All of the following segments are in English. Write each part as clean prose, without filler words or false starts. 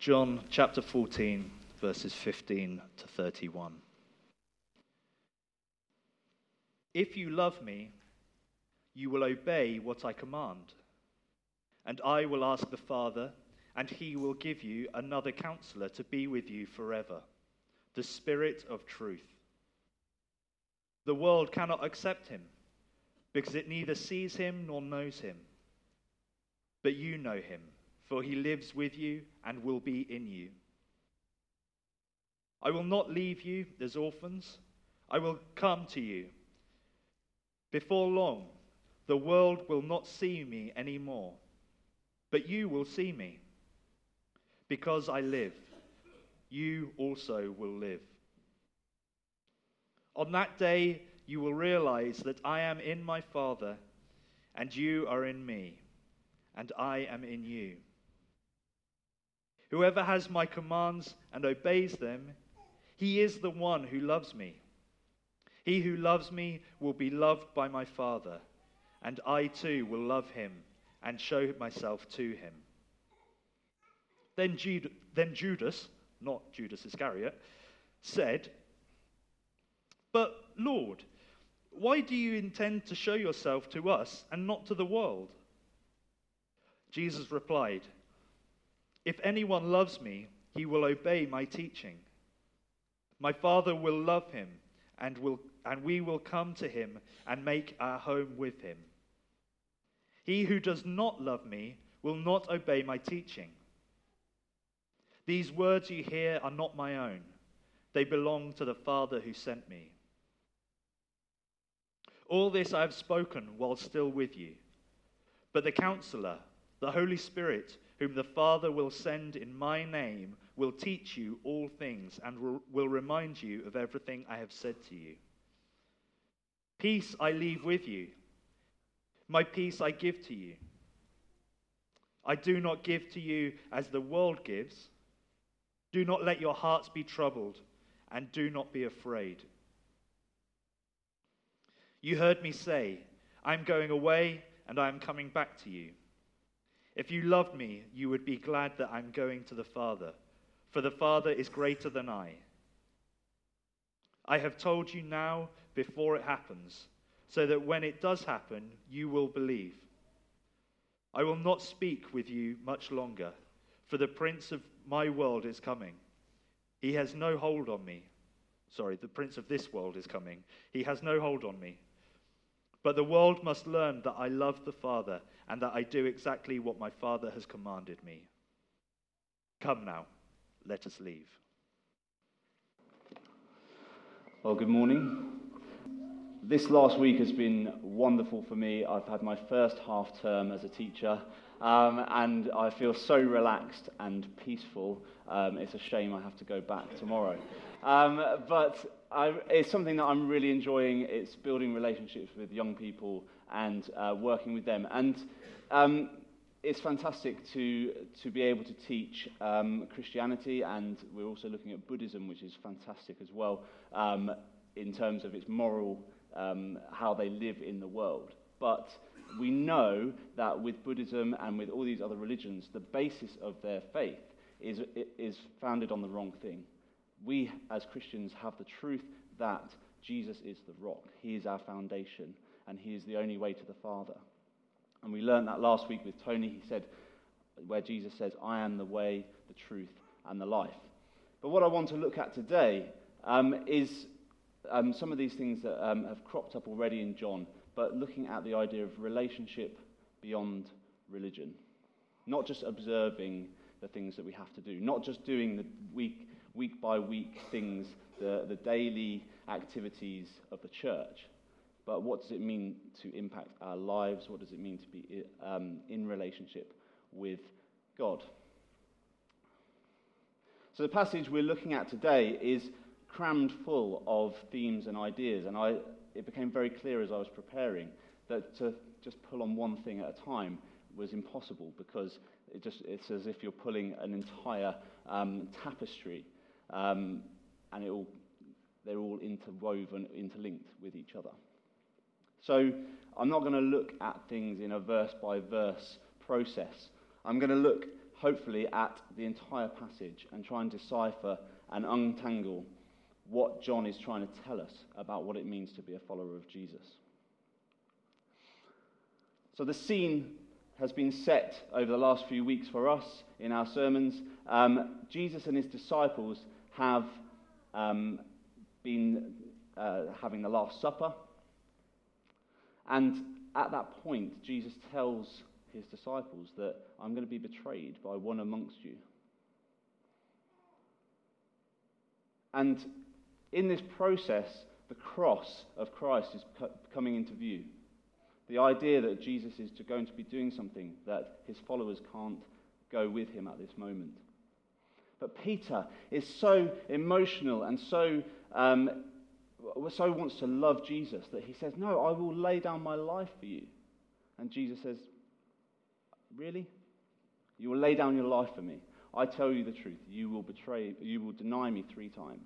John chapter 14, verses 15 to 31. If you love me, you will obey what I command. And I will ask the Father, and he will give you another counselor to be with you forever, the Spirit of truth. The world cannot accept him, because it neither sees him nor knows him. But you know him, for he lives with you and will be in you. I will not leave you as orphans. I will come to you. Before long, the world will not see me anymore, but you will see me. Because I live, you also will live. On that day, you will realize that I am in my Father, and you are in me, and I am in you. Whoever has my commands and obeys them, he is the one who loves me. He who loves me will be loved by my Father, and I too will love him and show myself to him. Then Judas, not Judas Iscariot, said, "But Lord, why do you intend to show yourself to us and not to the world?" Jesus replied, "If anyone loves me, he will obey my teaching. My Father will love him, and we will come to him and make our home with him. He who does not love me will not obey my teaching. These words you hear are not my own. They belong to the Father who sent me. All this I have spoken while still with you. But the Counselor, the Holy Spirit, whom the Father will send in my name, will teach you all things and will remind you of everything I have said to you. Peace I leave with you. My peace I give to you. I do not give to you as the world gives. Do not let your hearts be troubled, and do not be afraid. You heard me say, I am going away, and I am coming back to you. If you loved me, you would be glad that I am going to the Father, for the Father is greater than I. I have told you now before it happens, so that when it does happen, you will believe. I will not speak with you much longer, for the prince of my world is coming. He has no hold on me. Sorry, the prince of this world is coming. He has no hold on me. But the world must learn that I love the Father and that I do exactly what my Father has commanded me. Come now, let us leave. Well, good morning. This last week has been wonderful for me. I've had my first half term as a teacher, and I feel so relaxed and peaceful. It's a shame I have to go back tomorrow. It's something that I'm really enjoying. It's building relationships with young people and working with them. And it's fantastic to be able to teach Christianity, and we're also looking at Buddhism, which is fantastic as well, in terms of its moral, how they live in the world. But we know that with Buddhism and with all these other religions, the basis of their faith is founded on the wrong thing. We, as Christians, have the truth that Jesus is the rock. He is our foundation, and he is the only way to the Father. And we learned that last week with Tony. He said, where Jesus says, I am the way, the truth, and the life. But what I want to look at today is some of these things that have cropped up already in John, but looking at the idea of relationship beyond religion. Not just observing the things that we have to do, not just doing the week by week things, the daily activities of the church, but what does it mean to impact our lives? What does it mean to be in relationship with God? So the passage we're looking at today is crammed full of themes and ideas, and it became very clear as I was preparing that to just pull on one thing at a time was impossible, because it's as if you're pulling an entire tapestry, and they're all interwoven, interlinked with each other. So I'm not going to look at things in a verse-by-verse process. I'm going to look hopefully, at the entire passage and try and decipher and untangle what John is trying to tell us about what it means to be a follower of Jesus. So the scene has been set over the last few weeks for us in our sermons. Jesus and his disciples have been having the Last Supper. And at that point, Jesus tells his disciples that I'm going to be betrayed by one amongst you. And in this process, the cross of Christ is coming into view. The idea that Jesus is going to be doing something that his followers can't go with him at this moment. But Peter is so emotional and so wants to love Jesus that he says, "No, I will lay down my life for you." And Jesus says, "Really? You will lay down your life for me? I tell you the truth, you will deny me 3 times.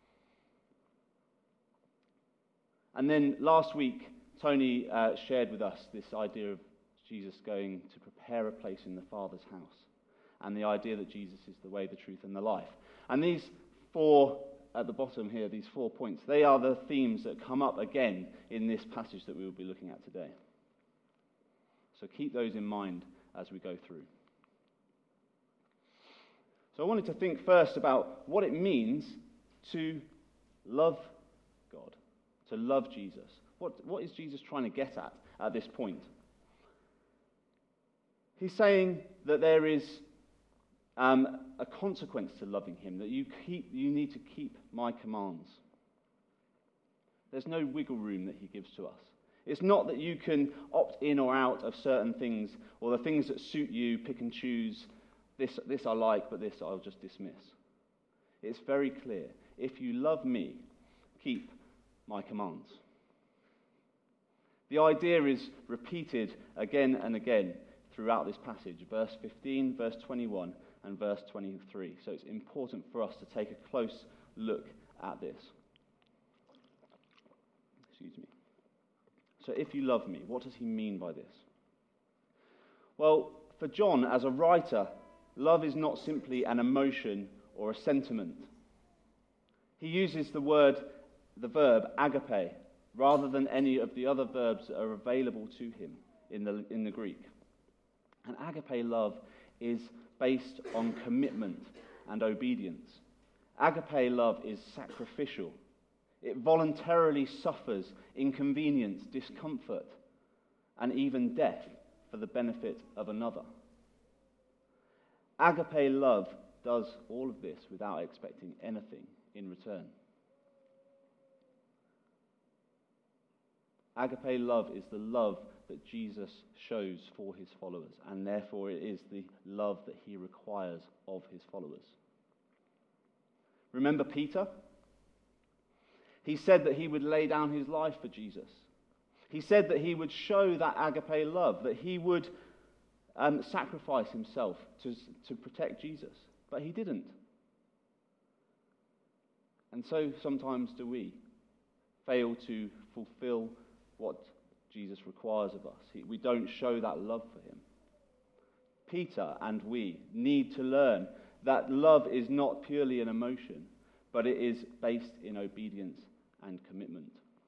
And then last week, Tony shared with us this idea of Jesus going to prepare a place in the Father's house, and the idea that Jesus is the way, the truth, and the life. And these 4 at the bottom here, these 4 points, they are the themes that come up again in this passage that we will be looking at today. So keep those in mind as we go through. So I wanted to think first about what it means to love God, to love Jesus. What is Jesus trying to get at this point? He's saying that there is a consequence to loving him, that you need to keep my commands. There's no wiggle room that he gives to us. It's not that you can opt in or out of certain things, or the things that suit you, pick and choose. This I like, but this I'll just dismiss. It's very clear. If you love me, keep my commands. The idea is repeated again and again throughout this passage, verse 15, verse 21, and verse 23. So it's important for us to take a close look at this. Excuse me. So if you love me, what does he mean by this? Well, for John, as a writer, love is not simply an emotion or a sentiment. He uses the verb agape, rather than any of the other verbs that are available to him in the Greek. And agape love is based on commitment and obedience. Agape love is sacrificial. It voluntarily suffers inconvenience, discomfort, and even death for the benefit of another. Agape love does all of this without expecting anything in return. Agape love is the love that Jesus shows for his followers, and therefore it is the love that he requires of his followers. Remember Peter? He said that he would lay down his life for Jesus. He said that he would show that agape love, that he would sacrifice himself to protect Jesus. But he didn't. And so sometimes do we fail to fulfill what Jesus requires of us. We don't show that love for him. Peter and we need to learn that love is not purely an emotion, but it is based in obedience and commitment.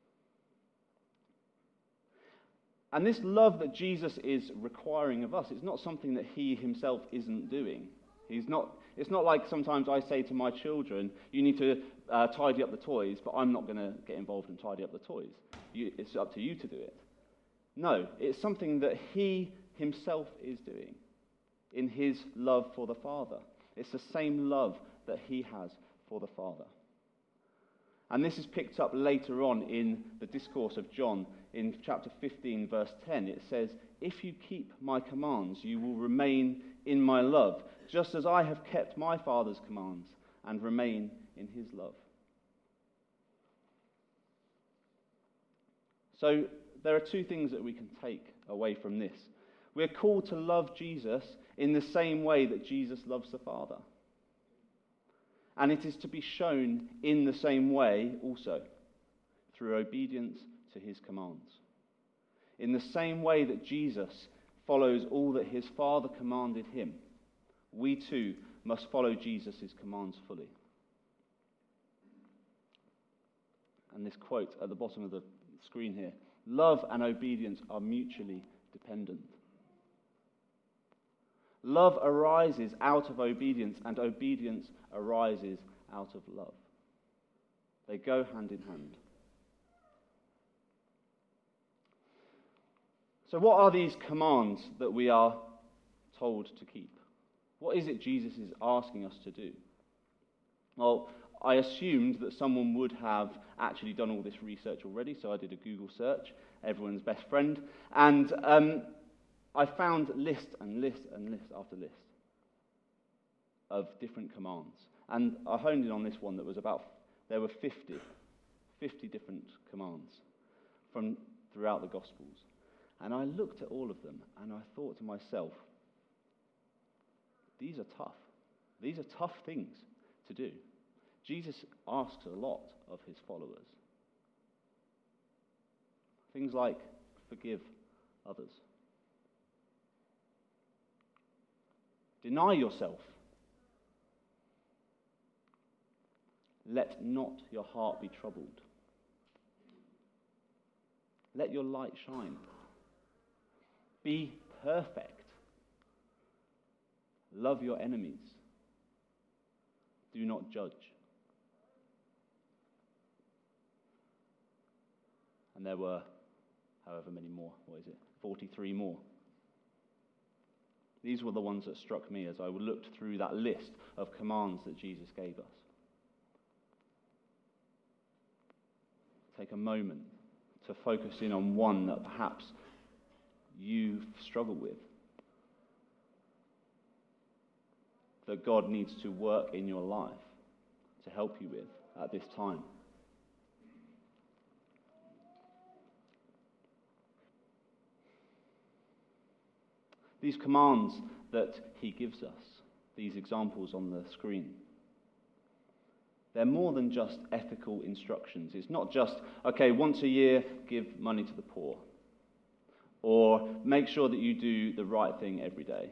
And this love that Jesus is requiring of us, it's not something that he himself isn't doing. It's not like sometimes I say to my children, you need to tidy up the toys, but I'm not going to get involved and tidy up the toys. It's up to you to do it. No, it's something that he himself is doing in his love for the Father. It's the same love that he has for the Father. And this is picked up later on in the discourse of John in chapter 15, verse 10. It says, "If you keep my commands, you will remain in my love, just as I have kept my Father's commands and remain in his love." So there are 2 things that we can take away from this. We're called to love Jesus in the same way that Jesus loves the Father. And it is to be shown in the same way also, through obedience to his commands. In the same way that Jesus follows all that his Father commanded him, we too must follow Jesus' commands fully. And this quote at the bottom of the screen here, love and obedience are mutually dependent. Love arises out of obedience, and obedience arises out of love. They go hand in hand. So what are these commands that we are told to keep? What is it Jesus is asking us to do? Well, I assumed that someone would have actually done all this research already, so I did a Google search, everyone's best friend, and I found list and list and list after list of different commands. And I honed in on this one that was there were 50 different commands from throughout the Gospels. And I looked at all of them and I thought to myself, these are tough. These are tough things to do. Jesus asks a lot of his followers. Things like forgive others. Deny yourself. Let not your heart be troubled. Let your light shine. Be perfect. Love your enemies. Do not judge. And there were however many more. 43 more. These were the ones that struck me as I looked through that list of commands that Jesus gave us. Take a moment to focus in on one that perhaps you struggle with, that God needs to work in your life to help you with at this time. These commands that he gives us, these examples on the screen, they're more than just ethical instructions. It's not just, okay, once a year, give money to the poor. Or make sure that you do the right thing every day.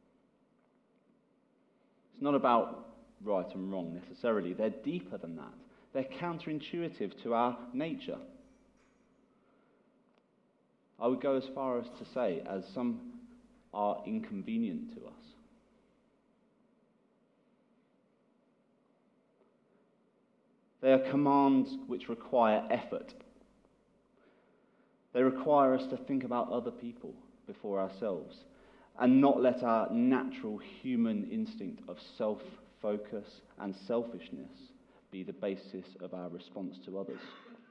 It's not about right and wrong necessarily. They're deeper than that. They're counterintuitive to our nature. I would go as far as to say, as some are inconvenient to us. They are commands which require effort. They require us to think about other people before ourselves and not let our natural human instinct of self-focus and selfishness be the basis of our response to others.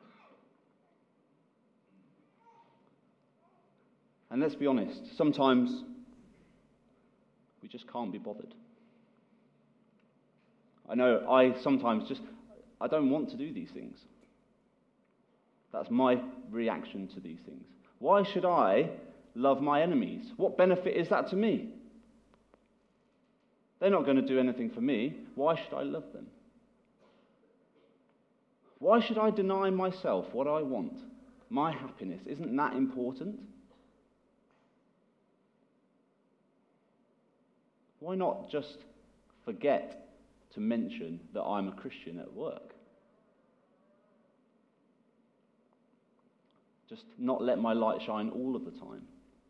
And let's be honest, sometimes we just can't be bothered. I know I don't want to do these things. That's my reaction to these things. Why should I love my enemies? What benefit is that to me? They're not going to do anything for me. Why should I love them? Why should I deny myself what I want? My happiness. Isn't that important? Why not just forget to mention that I'm a Christian at work? Just not let my light shine all of the time.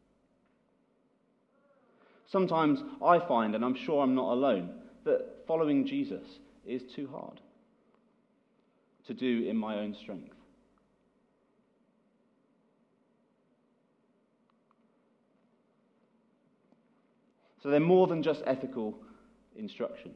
Sometimes I find, and I'm sure I'm not alone, that following Jesus is too hard to do in my own strength. So they're more than just ethical instructions.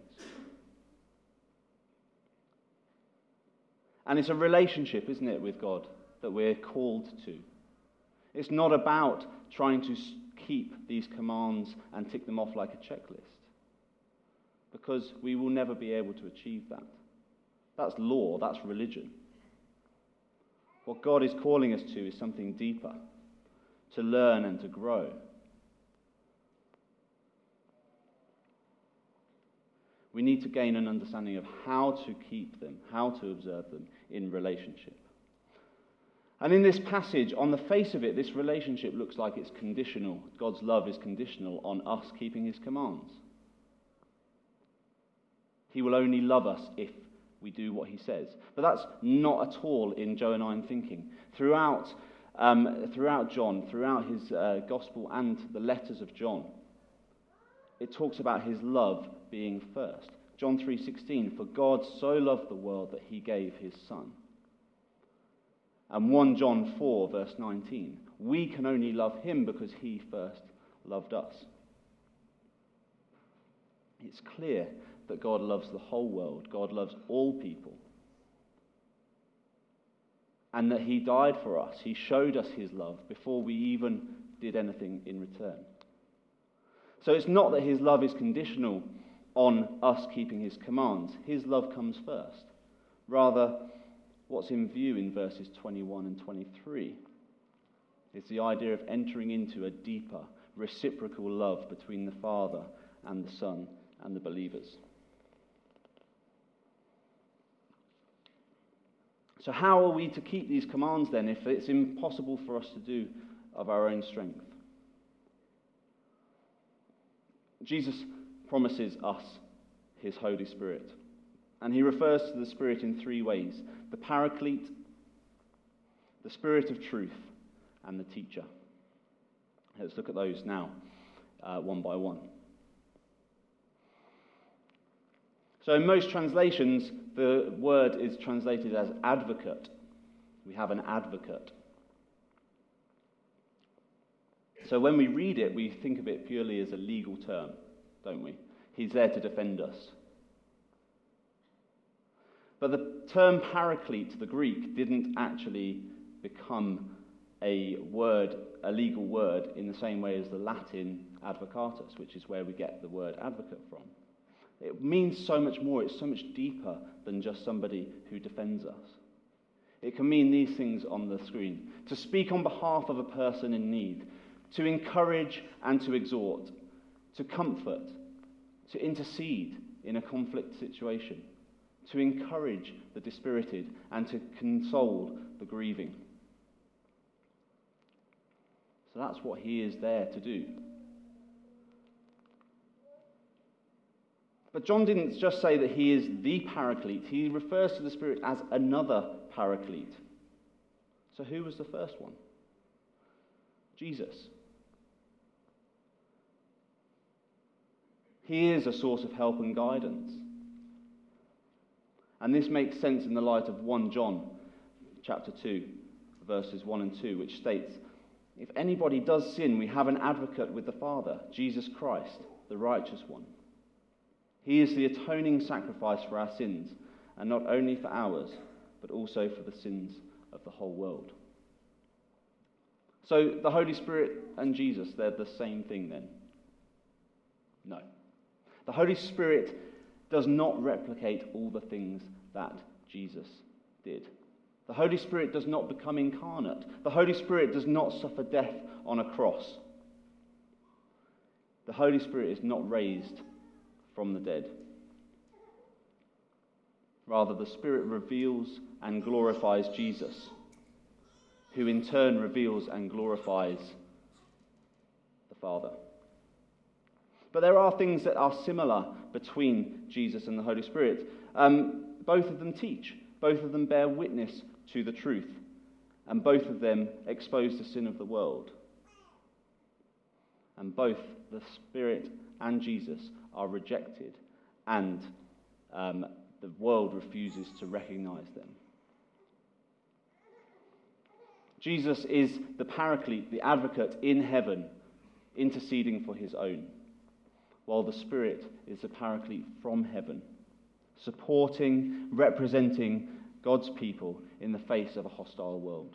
And it's a relationship, isn't it, with God that we're called to. It's not about trying to keep these commands and tick them off like a checklist, because we will never be able to achieve that. That's law, that's religion. What God is calling us to is something deeper, to learn and to grow. We need to gain an understanding of how to keep them, how to observe them in relationship. And in this passage, on the face of it, this relationship looks like it's conditional. God's love is conditional on us keeping his commands. He will only love us if we do what he says. But that's not at all in Johannine thinking. Throughout John, throughout his gospel and the letters of John, it talks about his love being first. John 3:16, for God so loved the world that he gave his son. And 1 John 4, verse 19, we can only love him because he first loved us. It's clear that God loves the whole world. God loves all people. And that he died for us. He showed us his love before we even did anything in return. So it's not that his love is conditional on us keeping his commands. His love comes first. Rather, what's in view in verses 21 and 23 is the idea of entering into a deeper, reciprocal love between the Father and the Son and the believers. So how are we to keep these commands then if it's impossible for us to do of our own strength? Jesus promises us his Holy Spirit. And he refers to the Spirit in three ways: the Paraclete, the Spirit of truth, and the Teacher. Let's look at those now, one by one. So in most translations, the word is translated as advocate. We have an advocate. So when we read it, we think of it purely as a legal term, don't we? He's there to defend us. But the term paraclete, the Greek, didn't actually become a legal word, in the same way as the Latin advocatus, which is where we get the word advocate from. It means so much more. It's so much deeper than just somebody who defends us. It can mean these things on the screen: to speak on behalf of a person in need, to encourage and to exhort, to comfort, to intercede in a conflict situation, to encourage the dispirited, and to console the grieving. So that's what he is there to do. But John didn't just say that he is the Paraclete. He refers to the Spirit as another Paraclete. So who was the first one? Jesus. He is a source of help and guidance. And this makes sense in the light of 1 John chapter 2, verses 1 and 2, which states, if anybody does sin, we have an advocate with the Father, Jesus Christ, the righteous one. He is the atoning sacrifice for our sins, and not only for ours, but also for the sins of the whole world. So the Holy Spirit and Jesus, they're the same thing then? No. The Holy Spirit does not replicate all the things that Jesus did. The Holy Spirit does not become incarnate. The Holy Spirit does not suffer death on a cross. The Holy Spirit is not raised from the dead. Rather, the Spirit reveals and glorifies Jesus, who in turn reveals and glorifies the Father. But there are things that are similar between Jesus and the Holy Spirit. Both of them teach. Both of them bear witness to the truth. And both of them expose the sin of the world. And both the Spirit and Jesus are rejected, and the world refuses to recognize them. Jesus is the Paraclete, the advocate in heaven, interceding for his own, while the Spirit is the Paraclete from heaven, supporting, representing God's people in the face of a hostile world.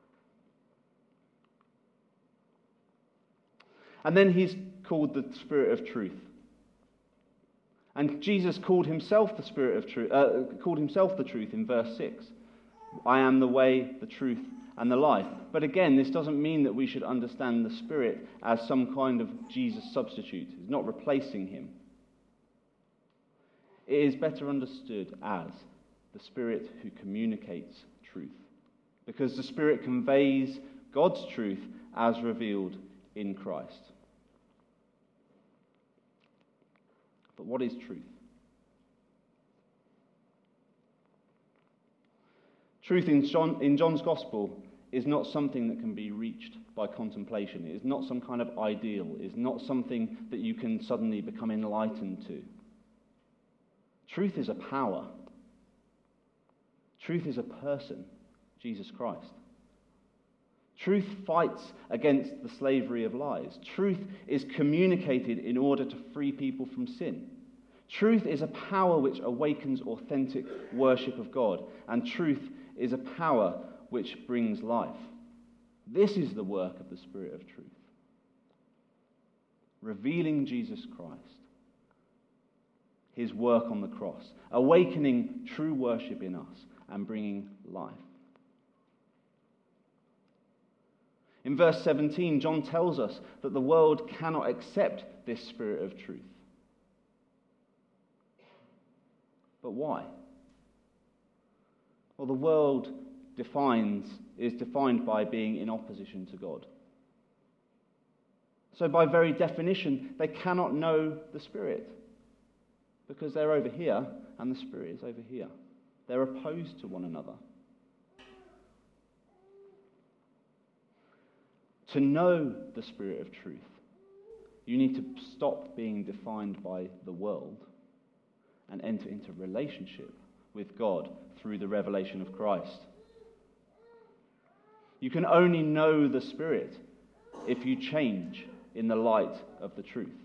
And then he's called the Spirit of truth. And Jesus called himself the Spirit of truth, called himself the truth in verse 6. I am the way, the truth, and the life. But again, this doesn't mean that we should understand the Spirit as some kind of Jesus substitute. It's not replacing him. It is better understood as the Spirit who communicates truth, because the Spirit conveys God's truth as revealed in Christ. But what is truth? Truth in John's Gospel is not something that can be reached by contemplation. It is not some kind of ideal. It is not something that you can suddenly become enlightened to. Truth is a power. Truth is a person, Jesus Christ. Truth fights against the slavery of lies. Truth is communicated in order to free people from sin. Truth is a power which awakens authentic worship of God, and truth is a power which brings life. This is the work of the Spirit of truth, revealing Jesus Christ, his work on the cross, awakening true worship in us and bringing life. In verse 17, John tells us that the world cannot accept this Spirit of truth. But why? Well, the world is defined by being in opposition to God. So by very definition, they cannot know the Spirit, because they're over here and the Spirit is over here. They're opposed to one another. To know the Spirit of truth, you need to stop being defined by the world and enter into relationship with God through the revelation of Christ. You can only know the Spirit if you change in the light of the truth.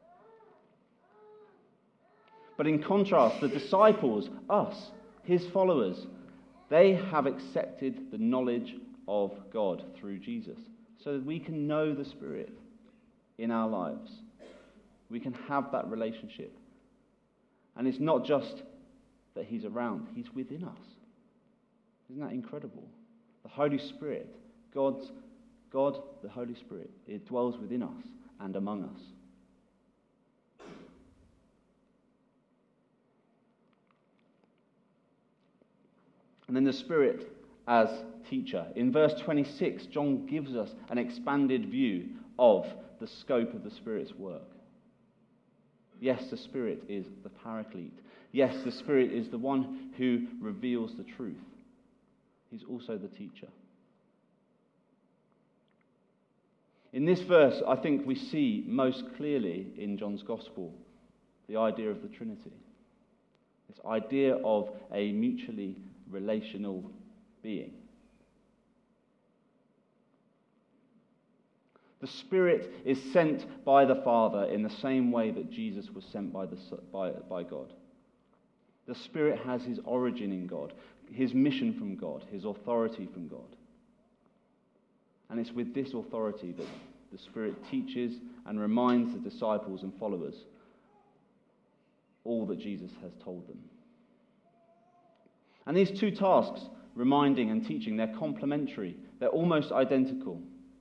But in contrast, the disciples, us, his followers, they have accepted the knowledge of God through Jesus, so that we can know the Spirit in our lives. We can have that relationship. And it's not just that he's around, he's within us. Isn't that incredible? The Holy Spirit, God, the Holy Spirit, it dwells within us and among us. And then the Spirit as teacher. In verse 26, John gives us an expanded view of the scope of the Spirit's work. Yes, the Spirit is the Paraclete. Yes, the Spirit is the one who reveals the truth. He's also the teacher. In this verse, I think we see most clearly in John's Gospel the idea of the Trinity. This idea of a mutually relational being. The Spirit is sent by the Father in the same way that Jesus was sent by God. The Spirit has his origin in God, his mission from God, his authority from God. And it's with this authority that the Spirit teaches and reminds the disciples and followers all that Jesus has told them. And these two tasks, reminding and teaching, they're complementary. They're almost identical.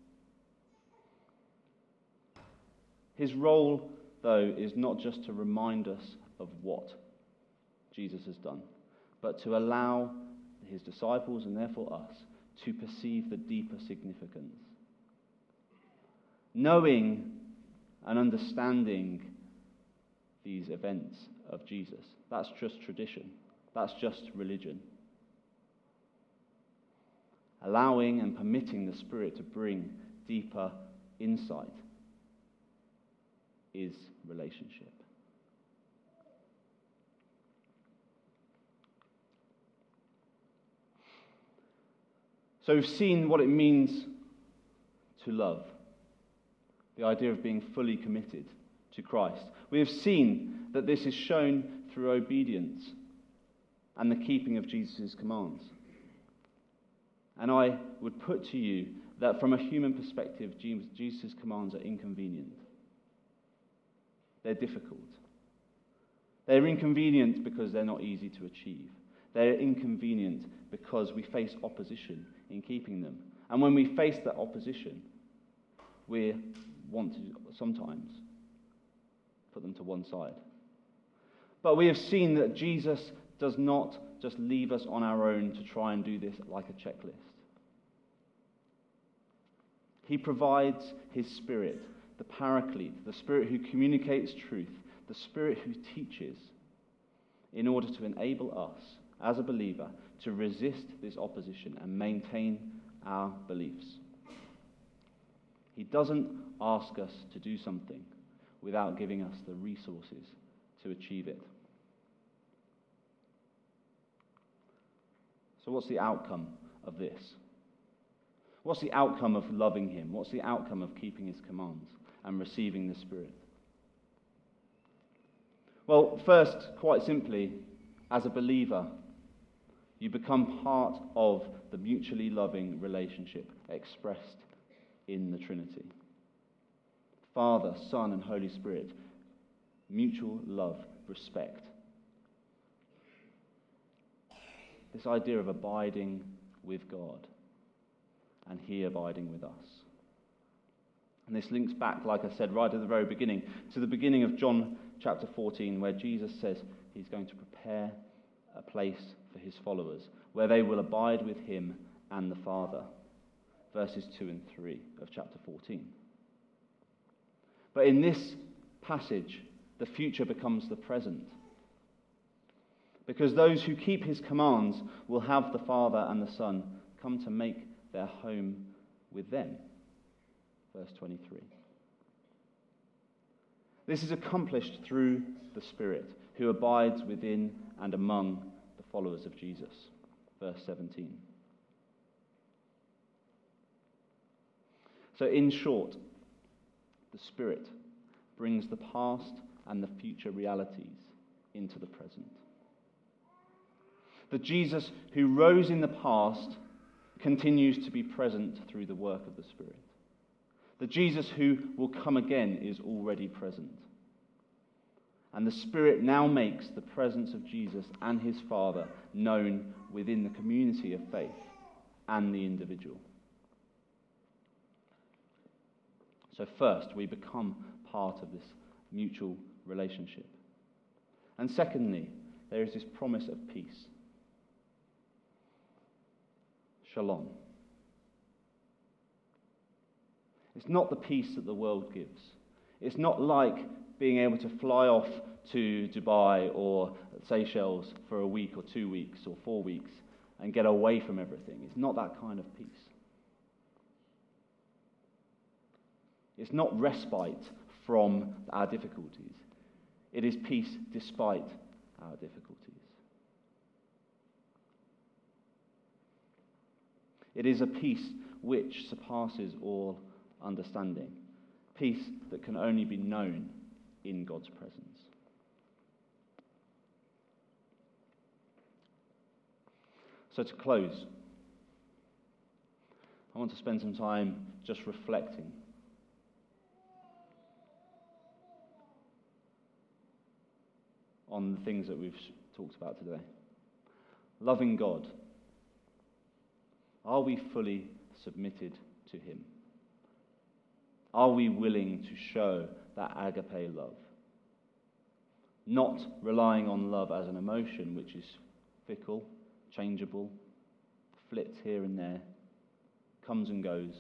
His role, though, is not just to remind us of what Jesus has done, but to allow his disciples, and therefore us, to perceive the deeper significance. Knowing and understanding these events of Jesus, that's just tradition. That's just religion. Allowing and permitting the Spirit to bring deeper insight is relationship. So we've seen what it means to love, the idea of being fully committed to Christ. We have seen that this is shown through obedience and the keeping of Jesus' commands. And I would put to you that from a human perspective, Jesus' commands are inconvenient. They're difficult. They're inconvenient because they're not easy to achieve. They're inconvenient because we face opposition in keeping them. And when we face that opposition, we want to sometimes put them to one side. But we have seen that Jesus does not just leave us on our own to try and do this like a checklist. He provides his Spirit, the Paraclete, the Spirit who communicates truth, the Spirit who teaches, in order to enable us as a believer, to resist this opposition and maintain our beliefs. He doesn't ask us to do something without giving us the resources to achieve it. So what's the outcome of this? What's the outcome of loving him? What's the outcome of keeping his commands and receiving the Spirit? Well, first, quite simply, as a believer, you become part of the mutually loving relationship expressed in the Trinity. Father, Son, and Holy Spirit. Mutual love, respect. This idea of abiding with God and he abiding with us. And this links back, like I said, right at the very beginning, to the beginning of John chapter 14, where Jesus says he's going to prepare a place for his followers, where they will abide with him and the Father. Verses 2 and 3 of chapter 14. But in this passage, the future becomes the present. Because those who keep his commands will have the Father and the Son come to make their home with them. Verse 23. This is accomplished through the Spirit, who abides within and among the followers of Jesus. Verse 17. So in short, the Spirit brings the past and the future realities into the present. The Jesus who rose in the past continues to be present through the work of the Spirit. The Jesus who will come again is already present. And the Spirit now makes the presence of Jesus and his Father known within the community of faith and the individual. So first, we become part of this mutual relationship. And secondly, there is this promise of peace. Shalom. It's not the peace that the world gives. It's not like being able to fly off to Dubai or Seychelles for a week or 2 weeks or 4 weeks and get away from everything. It's not that kind of peace. It's not respite from our difficulties. It is peace despite our difficulties. It is a peace which surpasses all understanding. Peace that can only be known in God's presence. So to close, I want to spend some time just reflecting on the things that we've talked about today. Loving God. Are we fully submitted to him? Are we willing to show that agape love? Not relying on love as an emotion which is fickle, changeable, flips here and there, comes and goes.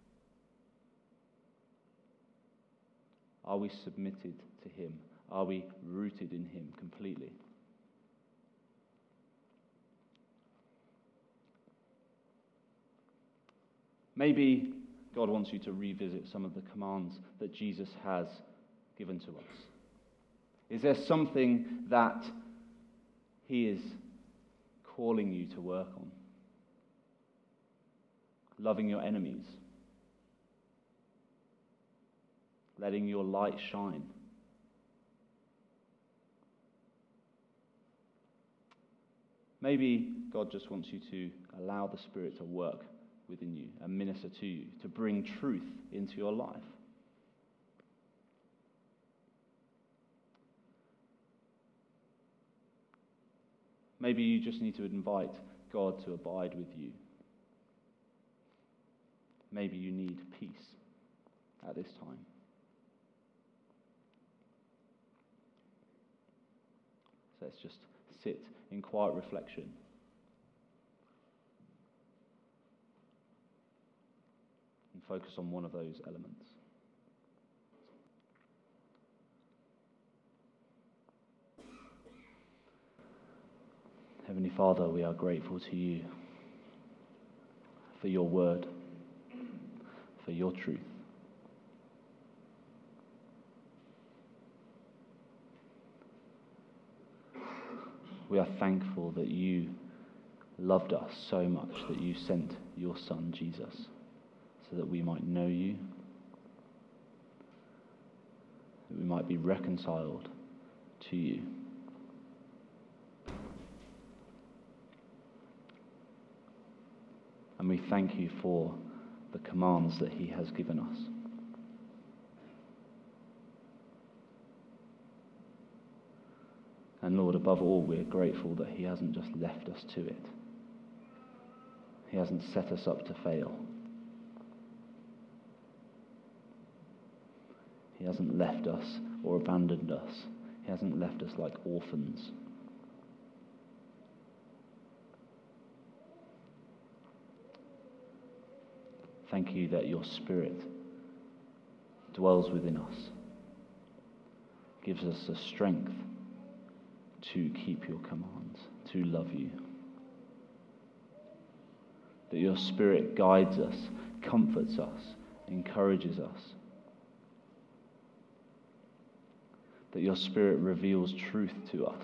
Are we submitted to him? Are we rooted in him completely? Maybe God wants you to revisit some of the commands that Jesus has given to us. Is there something that he is calling you to work on? Loving your enemies. Letting your light shine. Maybe God just wants you to allow the Spirit to work within you and minister to you, to bring truth into your life. Maybe you just need to invite God to abide with you. Maybe you need peace at this time. So let's just sit in quiet reflection. And focus on one of those elements. Heavenly Father, we are grateful to you for your word, for your truth. We are thankful that you loved us so much that you sent your Son, Jesus, so that we might know you, that we might be reconciled to you. And we thank you for the commands that he has given us. And Lord, above all, we're grateful that he hasn't just left us to it. He hasn't set us up to fail. He hasn't left us or abandoned us. He hasn't left us like orphans. Thank you that your Spirit dwells within us, gives us the strength to keep your commands, to love you. That your Spirit guides us, comforts us, encourages us. That your Spirit reveals truth to us.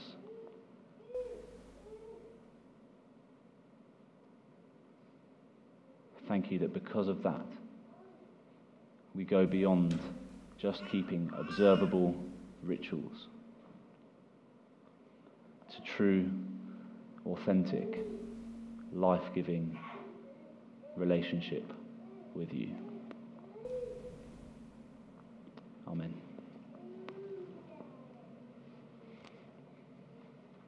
Thank you that because of that, we go beyond just keeping observable rituals to true, authentic, life-giving relationship with you. Amen.